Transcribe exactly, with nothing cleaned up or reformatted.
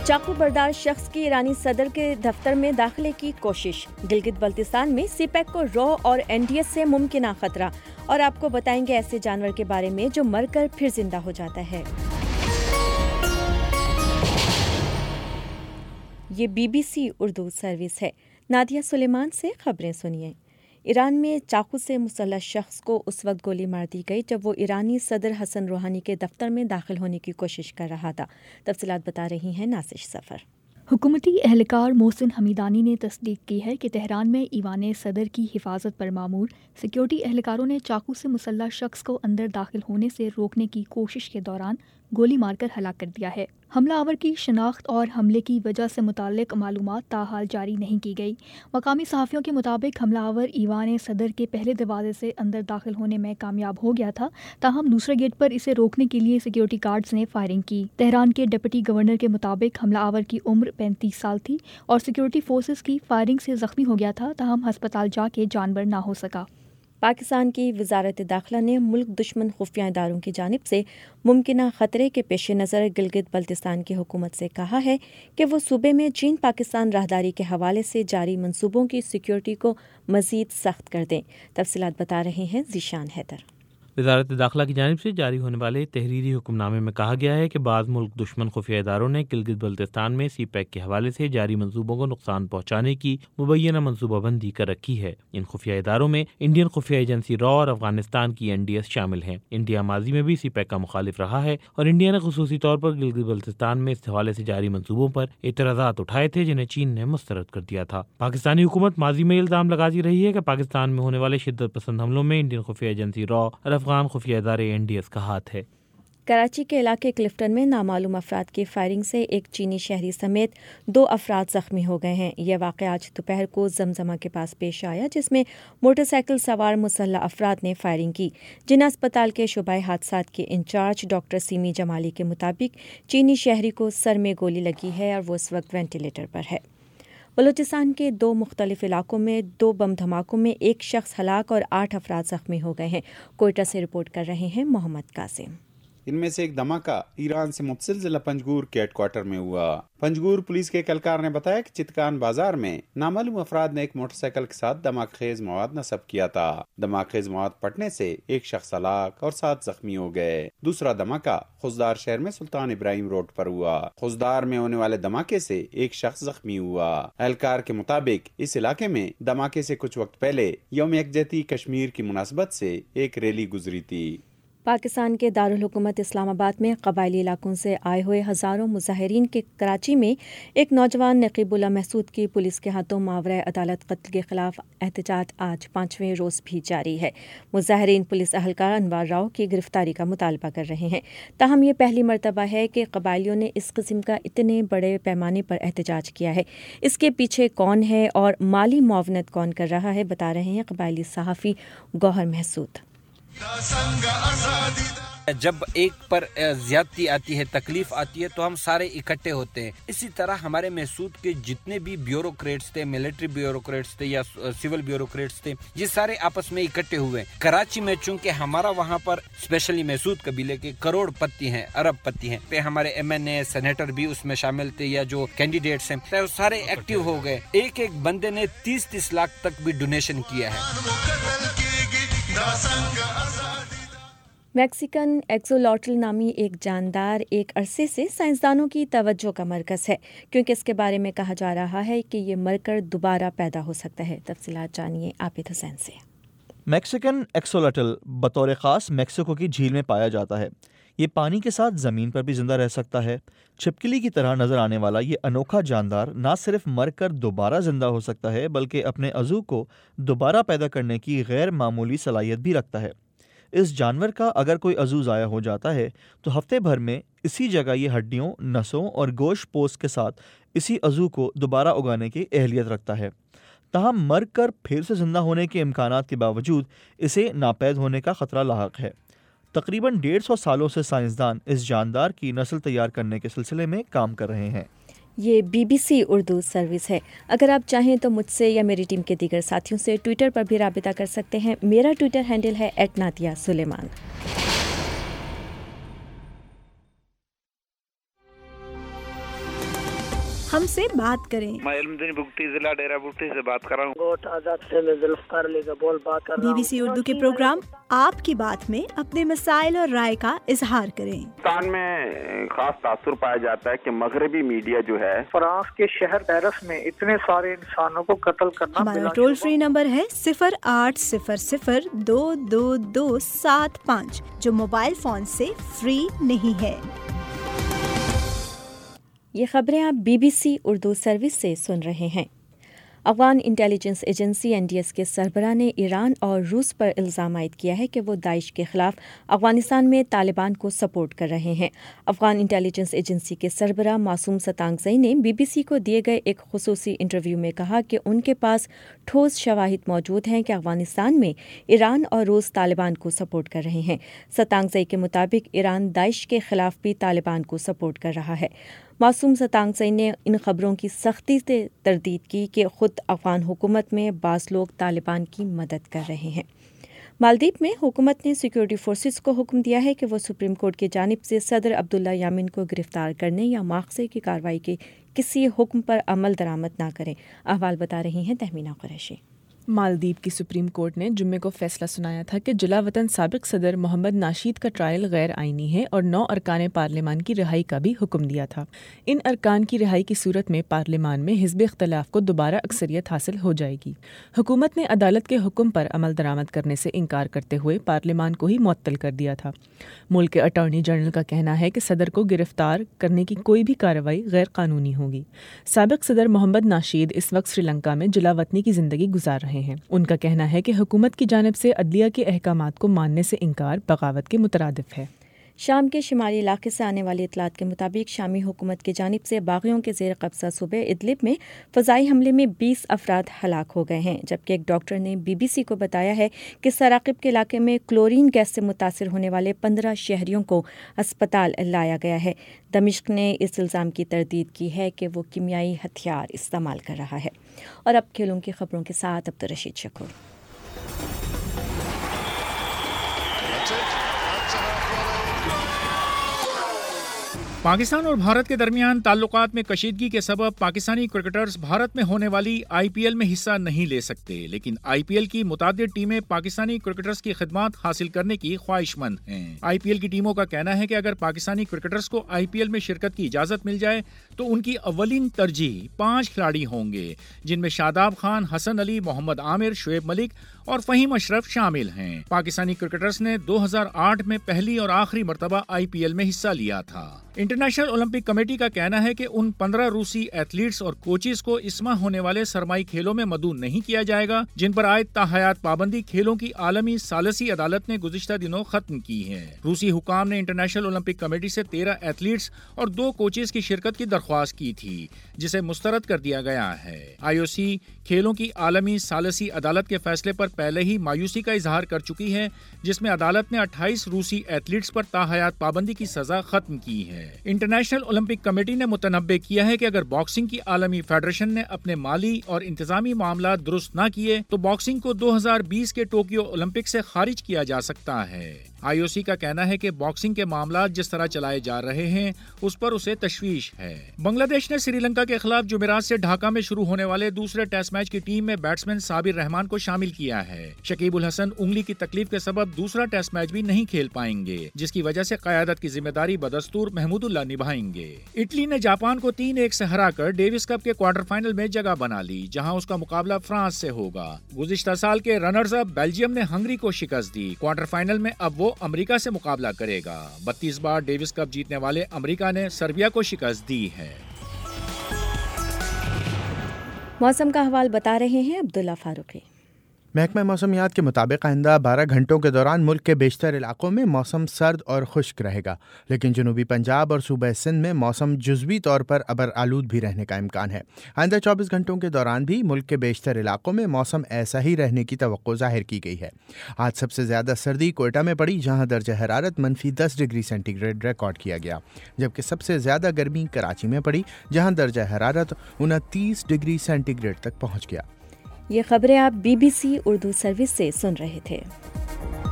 चाकू बरदार शख्स की ईरानी सदर के दफ्तर में दाखिले की कोशिश। गिलगित बल्तिस्तान में सी पैक को रॉ और एन डी एस से मुमकिन खतरा। और आपको बताएंगे ऐसे जानवर के बारे में जो मरकर फिर जिंदा हो जाता है। ये B B C Urdu service है। नादिया सुलेमान से खबरें सुनिए। ईरान में चाकू से मुसल्लह शख्स को उस वक्त गोली मार दी गई जब वो ईरानी सदर हसन रूहानी के दफ्तर में दाखिल होने की कोशिश कर रहा था। तफसीलात बता रही हैं नासिश सफ़र। हुकूमती एहलकार मोहसिन हमीदानी ने तस्दीक की है कि तेहरान में ईवान सदर की हिफाजत पर मामूर सिक्योरिटी एहलकारों ने चाकू से मुसल्लह शख्स को अंदर दाखिल होने से रोकने की कोशिश के दौरान गोली मारकर हलाक कर दिया है। हमला आवर की शनाख्त और हमले की वजह से मुताल्लिक मालूमात ताहाल जारी नहीं की गई। मकामी सहाफ़ियों के मुताबिक हमला आवर ईवान सदर के पहले दरवाजे से अंदर दाखिल होने में कामयाब हो गया था, ताहम दूसरे गेट पर इसे रोकने के लिए सिक्योरिटी गार्ड्स ने फायरिंग की। तेहरान के डिप्टी गवर्नर के मुताबिक हमला आवर की उम्र पैंतीस साल थी और सिक्योरिटी फोर्सेस की फायरिंग से जख्मी हो गया था, ताहम हस्पताल जाके जानबर ना हो सका। पाकिस्तान की वजारत दाखिला ने मुल्क दुश्मन खुफिया इदारों की जानिब से मुमकिन ख़तरे के पेश नज़र गिलगित बल्तिस्तान की हुकूमत से कहा है कि वो सूबे में चीन पाकिस्तान राहदारी के हवाले से जारी मंसूबों की सिक्योरिटी को मज़ीद सख्त कर दें। तफसीलात बता रहे हैं ज़ीशान हैदर। वजारत दाखिला की जानिब से जारी होने वाले तहरीरी हुक्मनामे में कहा गया है कि बाद मुल्क दुश्मन खुफिया इदारों ने गिलगित बल्तिस्तान में सी पैक के हवाले से जारी मंसूबों को नुकसान पहुंचाने की मुबैना मनसूबाबंदी कर रखी है। इन खुफिया इदारों में इंडियन खुफिया एजेंसी रॉ और अफगानिस्तान की एन डी एस शामिल हैं। इंडिया माजी में भी सी पैक का मुखालिफ रहा है और इंडिया ने खुसूसी तौर पर गिलगित बल्तिस्तान में इस हवाले से जारी मंसूबों पर एतराज़ात उठाए थे, जिन्हें चीन ने मुस्तरद कर दिया था। पाकिस्तानी हुकूमत माजी में इल्जाम लगाती रही है कि पाकिस्तान में होने वाले शिद्दत पसंद हमलों में इंडियन खुफिया एजेंसी रॉ और अफगान खुफिया इदारे एन डी एस का हाथ है। कराची के इलाके क्लिफ्टन में नामालूम अफराद की फायरिंग से एक चीनी शहरी समेत दो अफराद जख्मी हो गए हैं। यह वाक़या आज दोपहर को जमजमा के पास पेश आया, जिसमें मोटरसाइकिल सवार मुसल्लह अफराद ने फायरिंग की। जिना अस्पताल के शुबाई हादसात के इंचार्ज डॉक्टर सीमी जमाली के मुताबिक चीनी शहरी को सर में गोली लगी है और वो इस वक्त वेंटिलेटर पर है। बलूचिस्तान के दो मुख्तलिफ इलाकों में दो बम धमाकों में एक शख्स हलाक और आठ अफराद जख्मी हो गए हैं। कोयटा से रिपोर्ट कर रहे हैं मोहम्मद कासिम। इनमें से एक धमाका ईरान से मुत्तसिल जिला पंजगुर के हेडक्वार्टर में हुआ। पंजगुर पुलिस के एहलकार ने बताया कि चितकान बाजार में नामालूम अफराद ने एक मोटरसाइकिल के साथ धमाकेज मवाद नस्ब किया था। धमाकेज मवाद फटने से एक शख्स हलाक और सात जख्मी हो गए। दूसरा धमाका खुजदार शहर में सुल्तान इब्राहिम रोड पर हुआ। खुजदार में होने वाले धमाके से एक शख्स जख्मी हुआ। एहलकार के मुताबिक इस इलाके में धमाके से कुछ वक्त पहले यौम यकजहती कश्मीर की मुनासबत से एक रैली गुजरी थी। पाकिस्तान के दारुल हुकूमत इस्लामाबाद में कबायली इलाकों से आए हुए हज़ारों मुजाहिरीन के कराची में एक नौजवान नकीबुल्लाह महसूद की पुलिस के हाथों मावरा अदालत कत्ल के खिलाफ एहतजाज आज पाँचवें रोज़ भी जारी है। मुजाहिरीन पुलिस अहलकार अनवार राव की गिरफ्तारी का मुतालबा कर रहे हैं। ताहम ये पहली मरतबा है कि कबायलियों ने इस किस्म का इतने बड़े पैमाने पर एहतजाज किया है। इसके पीछे कौन है और माली मुआवनत कौन कर रहा है, बता रहे हैं कबायली सहाफ़ी गौहर महसूद। जब एक पर ज्यादती आती है, तकलीफ आती है, तो हम सारे इकट्ठे होते हैं। इसी तरह हमारे महसूद के जितने भी ब्यूरोक्रेट्स थे, मिलिट्री ब्यूरोक्रेट्स थे या सिविल ब्यूरोक्रेट्स थे, ये सारे आपस में इकट्ठे हुए। कराची में चूंकि हमारा वहाँ पर स्पेशली महसूद कबीले के करोड़पति हैं, अरबपति हैं, पे हमारे एम एन ए सेनेटर भी उसमें शामिल थे या जो कैंडिडेट्स हैं, तो सारे एक्टिव हो गए। एक एक बंदे ने तीस तीस लाख तक भी डोनेशन किया है। मैक्सिकन एक्सोलॉटल नामी एक जानदार एक अरसे से साइंसदानों की तवज्जो का मरकज़ है, क्योंकि इसके बारे में कहा जा रहा है कि ये मरकर दोबारा पैदा हो सकता है। तफसीलात जानिए आबिद हुसैन से। मैक्सिकन एक्सोलॉटल बतौर ख़ास मैक्सिको की झील में पाया जाता है। ये पानी के साथ ज़मीन पर भी जिंदा रह सकता है। छिपकली की तरह नज़र आने वाला ये अनोखा जानदार ना सिर्फ मरकर दोबारा जिंदा हो सकता है, बल्कि अपने अज़ू को दोबारा पैदा करने की गैर मामूली सलाहियत भी रखता है। इस जानवर का अगर कोई अज़ू ज़ाया हो जाता है तो हफ्ते भर में इसी जगह ये हड्डियों, नसों और गोश्त पोस्ट के साथ इसी अज़ू को दोबारा उगाने की अहलियत रखता है। ताहम मर कर फिर से जिंदा होने के इम्कानात के बावजूद इसे नापैद होने का ख़तरा लाहक है। तकरीबन डेढ़ सौ सालों से साइंसदान इस जानदार की नस्ल तैयार करने के सिलसिले में काम कर रहे हैं। ये B B C Urdu service है। अगर आप चाहें तो मुझसे या मेरी टीम के दीगर साथियों से ट्विटर पर भी राबिता कर सकते हैं। मेरा ट्विटर हैंडल है एट नादिया सुलेमान। ہم سے بات کریں۔ میں علمدین بگٹی ضلع ڈیرہ بگٹی سے بات کر رہا ہوں۔ گوٹ آزاد سے میں ذوالفقار علی گبول بات کر رہا ہوں۔ بی بی سی اردو کے پروگرام آپ کی بات میں اپنے مسائل اور رائے کا اظہار کریں۔ پاکستان میں خاص تاثر پایا جاتا ہے کہ مغربی میڈیا جو ہے فرانس کے شہر پیرس میں اتنے سارے انسانوں کو قتل کرنا۔ ہمارا ٹول فری نمبر ہے صفر آٹھ صفر صفر دو دو دو سات پانچ جو موبائل فون سے فری نہیں ہے۔ یہ خبریں آپ B B C Urdu service سے سن رہے ہیں۔ Afghan intelligence agency N D S کے سربراہ نے ایران اور روس پر الزام عائد کیا ہے کہ وہ داعش کے خلاف افغانستان میں طالبان کو سپورٹ کر رہے ہیں۔ افغان انٹیلیجنس ایجنسی کے سربراہ معصوم ستانگزئی نے بی بی سی کو دیے گئے ایک خصوصی انٹرویو میں کہا کہ ان کے پاس ٹھوس شواہد موجود ہیں کہ افغانستان میں ایران اور روس طالبان کو سپورٹ کر رہے ہیں۔ ستانگزئی کے مطابق ایران داعش کے خلاف بھی طالبان کو سپورٹ کر رہا ہے۔ معصوم ستانگزئی نے ان خبروں کی سختی سے تردید کی کہ خود افغان حکومت میں بعض لوگ طالبان کی مدد کر رہے ہیں۔ مالدیپ میں حکومت نے سیکورٹی فورسز کو حکم دیا ہے کہ وہ سپریم کورٹ کی جانب سے صدر عبداللہ یامین کو گرفتار کرنے یا مواخذے کی کارروائی کے کسی حکم پر عمل درآمد نہ کریں۔ احوال بتا رہی ہیں تہمینہ قریشی۔ مالدیپ کی سپریم کورٹ نے جمعے کو فیصلہ سنایا تھا کہ جلا وطن سابق صدر محمد ناشید کا ٹرائل غیر آئینی ہے اور نو ارکان پارلیمان کی رہائی کا بھی حکم دیا تھا۔ ان ارکان کی رہائی کی صورت میں پارلیمان میں حزب اختلاف کو دوبارہ اکثریت حاصل ہو جائے گی۔ حکومت نے عدالت کے حکم پر عمل درآمد کرنے سے انکار کرتے ہوئے پارلیمان کو ہی معطل کر دیا تھا۔ ملک کے اٹارنی جنرل کا کہنا ہے کہ صدر کو گرفتار کرنے کی کوئی بھی کارروائی غیر قانونی ہوگی۔ سابق صدر محمد ناشید اس وقت سری لنکا میں جلا وطنی کی زندگی گزار رہے ہیں۔ ان کا کہنا ہے کہ حکومت کی جانب سے عدلیہ کے احکامات کو ماننے سے انکار بغاوت کے مترادف ہے۔ شام کے شمالی علاقے سے آنے والی اطلاعات کے مطابق شامی حکومت کی جانب سے باغیوں کے زیر قبضہ صوبے ادلب میں فضائی حملے میں بیس افراد ہلاک ہو گئے ہیں، جبکہ ایک ڈاکٹر نے بی بی سی کو بتایا ہے کہ سراقب کے علاقے میں کلورین گیس سے متاثر ہونے والے پندرہ شہریوں کو اسپتال لایا گیا ہے۔ دمشق نے اس الزام کی تردید کی ہے کہ وہ کیمیائی ہتھیار استعمال کر رہا ہے۔ اور اب کھیلوں کی خبروں کے ساتھ عبدالرشید شکور۔ پاکستان اور بھارت کے درمیان تعلقات میں کشیدگی کے سبب پاکستانی کرکٹرز بھارت میں ہونے والی آئی پی ایل میں حصہ نہیں لے سکتے، لیکن آئی پی ایل کی متعدد ٹیمیں پاکستانی کرکٹرز کی خدمات حاصل کرنے کی خواہش مند ہیں۔ آئی پی ایل کی ٹیموں کا کہنا ہے کہ اگر پاکستانی کرکٹرز کو آئی پی ایل میں شرکت کی اجازت مل جائے تو ان کی اولین ترجیح پانچ کھلاڑی ہوں گے، جن میں شاداب خان، حسن علی، محمد عامر، شعیب ملک اور فہیم اشرف شامل ہیں۔ پاکستانی کرکٹرز نے دو ہزار آٹھ میں پہلی اور آخری مرتبہ آئی پی ایل میں حصہ لیا تھا۔ انٹرنیشنل اولمپک کمیٹی کا کہنا ہے کہ ان پندرہ روسی ایتھلیٹس اور کوچز کو اس ماہ ہونے والے سرمائی کھیلوں میں مدعو نہیں کیا جائے گا، جن پر عائد تاحیات پابندی کھیلوں کی عالمی ثالثی عدالت نے گزشتہ دنوں ختم کی ہے۔ روسی حکام نے انٹرنیشنل اولمپک کمیٹی سے تیرہ ایتھلیٹس اور دو کوچز کی شرکت کی درخواست کی تھی، جسے مسترد کر دیا گیا ہے۔ آئی او سی کھیلوں کی عالمی ثالثی عدالت کے فیصلے پر پہلے ہی مایوسی کا اظہار کر چکی ہے، جس میں عدالت نے اٹھائیس روسی ایتھلیٹس پر تاحیات پابندی کی سزا ختم کی ہے۔ انٹرنیشنل اولمپک کمیٹی نے متنبہ کیا ہے کہ اگر باکسنگ کی عالمی فیڈریشن نے اپنے مالی اور انتظامی معاملات درست نہ کیے تو باکسنگ کو دو ہزار بیس کے ٹوکیو اولمپک سے خارج کیا جا سکتا ہے۔ آئی او سی کا کہنا ہے کہ باکسنگ کے معاملات جس طرح چلائے جا رہے ہیں اس پر اسے تشویش ہے۔ بنگلہ دیش نے سری لنکا کے خلاف جمعرات سے ڈھاکہ میں شروع ہونے والے دوسرے ٹیسٹ میچ کی ٹیم میں بیٹسمین صابر رحمان کو شامل کیا ہے۔ شکیب الحسن انگلی کی تکلیف کے سبب دوسرا ٹیسٹ میچ بھی نہیں کھیل پائیں گے، جس کی وجہ سے قیادت کی ذمہ داری بدستور محمود اللہ نبھائیں گے۔ اٹلی نے جاپان کو تین ایک سے ہرا کر ڈیوس کپ کے کوارٹر فائنل میں جگہ بنا لی، جہاں اس کا مقابلہ فرانس سے ہوگا۔ گزشتہ سال کے رنرز اپ بیلجیم نے ہنگری کو شکست دی۔ کوارٹر فائنل میں اب وہ امریکہ سے مقابلہ کرے گا۔ بتیس بار ڈیوس کپ جیتنے والے امریکہ نے سربیا کو شکست دی ہے۔ موسم کا حوال بتا رہے ہیں عبداللہ فاروقی۔ محکمہ موسمیات کے مطابق آئندہ بارہ گھنٹوں کے دوران ملک کے بیشتر علاقوں میں موسم سرد اور خشک رہے گا، لیکن جنوبی پنجاب اور صوبہ سندھ میں موسم جزوی طور پر ابر آلود بھی رہنے کا امکان ہے۔ آئندہ چوبیس گھنٹوں کے دوران بھی ملک کے بیشتر علاقوں میں موسم ایسا ہی رہنے کی توقع ظاہر کی گئی ہے۔ آج سب سے زیادہ سردی کوئٹہ میں پڑی، جہاں درجہ حرارت منفی دس ڈگری سینٹی گریڈ ریکارڈ کیا گیا، جبکہ سب سے زیادہ گرمی کراچی میں پڑی، جہاں درجہ حرارت انتیس ڈگری سینٹی گریڈ تک پہنچ گیا۔ یہ خبریں آپ B B C Urdu service سے سن رہے تھے۔